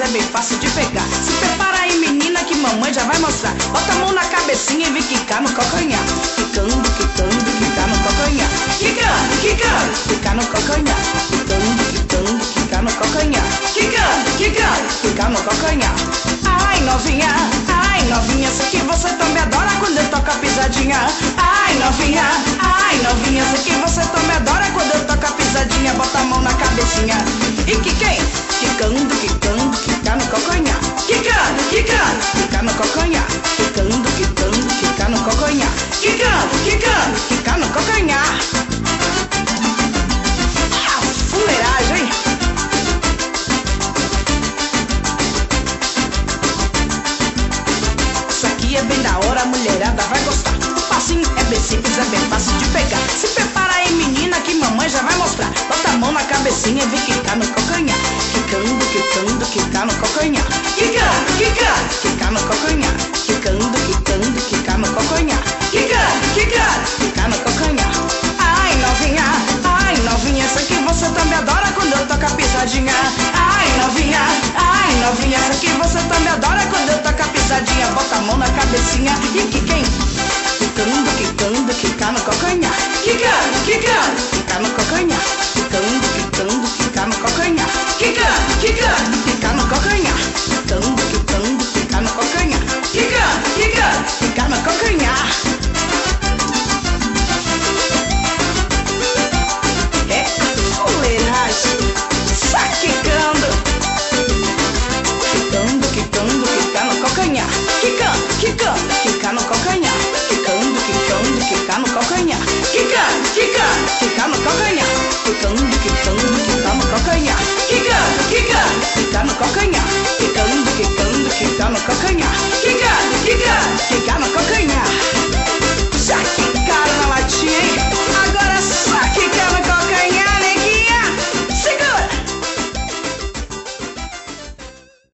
bem fácil de pegar. Se prepara aí, menina, que mamãe já vai mostrar. Bota a mão na cabecinha e vem quicar no calcanhar. Quicando, quicando, quicar no calcanhar. Quicando, quicando, quicar no calcanhar. Quicando, quicando, quicar no calcanhar. Quicando, quicando, quicar no calcanhar. Ai, novinha, sei que você também adora quando eu toco a pisadinha. Ai, novinha, sei que você também adora quando eu toco a pisadinha. Bota a mão na cabecinha e quiquei. Quicando, quicando, quicar no calcanhar. Quicando, quicando, quicar no calcanhar. Quicando, quicando, quicar no calcanhar. Quicando, quicando, quicar no calcanhar. Ah, fuleiragem. Isso aqui é bem da hora, a mulherada vai gostar. O passinho é bem simples, é bem fácil de pegar. Se prepara aí, menina, que mamãe já vai mostrar. Bota a mão na cabecinha e vem quicar no calcanhar. Quicando, quicando, quicar no calcanhar. Quicando, quicando, quicar no calcanhar. Quicando, quicando, quicar no calcanhar. Quicando, quicando, quicar no calcanhar. Ai, novinha, sei que você também adora quando eu toco a pisadinha. Ai, novinha, sei que você também adora quando eu